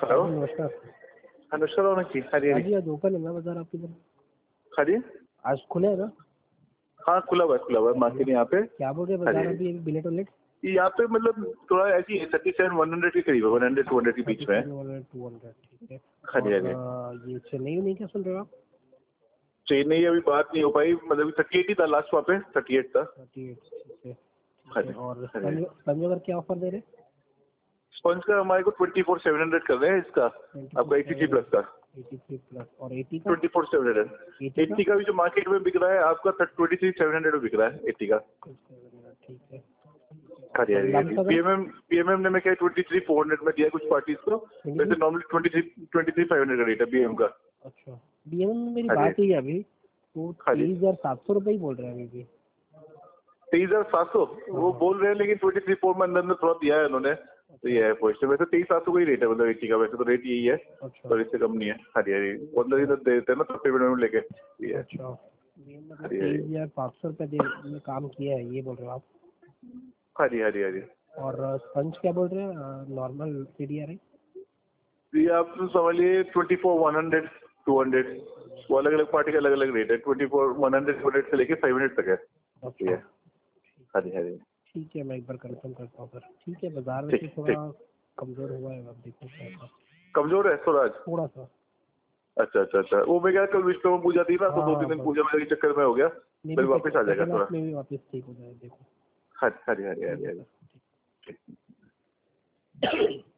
Hello नमस्कार। नमस्कार रोनक जी। हाँ जी, हाँ जी। आज ओपन है ना बाजार आपकी तरफ? हाँ जी, आज खुले है ना? हाँ खुला हुआ है मार्केट यहाँ पे। क्या बोल रहे हैं हाँ बाजार जी, अभी बिलेट उलेट? यहाँ पे मतलब थोड़ा ऐसी 37-100 के करीब है, 100-200 के बीच में है। 200 ठीक है। हाँ जी, हाँ और जी। ये चेन्नई नहीं क्या सुन रहे हो आप? चेन्नई अभी बात नहीं हो पाई, मतलब 38 ही था लास्ट वहाँ पे, 38 था। 38 ठीक है। हाँ ठीक है। जी, और हाँ जी। स्पंज वगैरह क्या ऑफर दे रहे हैं? स्पंज का हमारे को 24,700 कर रहे हैं इसका, आपका 83 प्लस का। 83 प्लस और 80 का? 24,700। 80 का भी जो मार्केट में बिक रहा है आपका 23,700 में बिक रहा है 80 का। ठीक है। हाँ जी, हाँ जी, हाँ जी। लमसम है? बीएमएम ने मैं क्या 23,400 में दिया है कुछ पार्टीज को, वैसे नॉर्मली 23,500 का रेट है बीएम का। अच्छा, बीएम में मेरी हाँ जी, बात हुई है अभी, तो हाँ जी। 23,700 रुपये ही बोल रहे हैं अभी भी। 23,700 वो बोल रहे हैं, लेकिन 23,400 में अंदर थोड़ा दिया है उन्होंने, तो ये है क्वेश्चन। वैसे 23,700 का ही रेट है, मतलब 80 का वैसे तो रेट यही है, अच्छा तो इससे कम नहीं है। हाँ जी, हाँ जी। 15 दिन दे देते हैं ना तो पेमेंट लेके, ये है। अच्छा, बीएम मतलब हाँ जी, हाँ जी, 23,500 रुपये में काम किया है ये बोल रहे हो आप? हाँ जी, हाँ जी, हाँ जी। और स्पंज क्या बोल रहे हैं नॉर्मल सीडीआर है? ये आप समझिए 24,100, 200, वो अलग अलग पार्टी का अलग अलग रेट है। 24,100, 200 से लेके 500 तक है। अच्छा ये है। हाँ जी, हाँ जी। ठीक है, मैं एक बार कंफर्म करता हूँ सर। ठीक है, बाजार में ठीक से थोड़ा ठीक। कमजोर हुआ है, अब देखो क्या होता है। कमजोर है स्वराज? थोड़ा सा। अच्छा अच्छा अच्छा, वो मैं क्या कल विश्वकर्मा पूजा थी ना, तो हाँ 2-3 दिन बस पूजा वूजा के चक्कर में हो गया, मे फिर भी वापस आ जाएगा सेकेंड थोड़ा। हाफ में भी वापस ठीक हो जाए, देखो। हाँ जी, हाँ जी, हाँ जी, हाँ ठीक है जी। सर, ठीक। ठीक।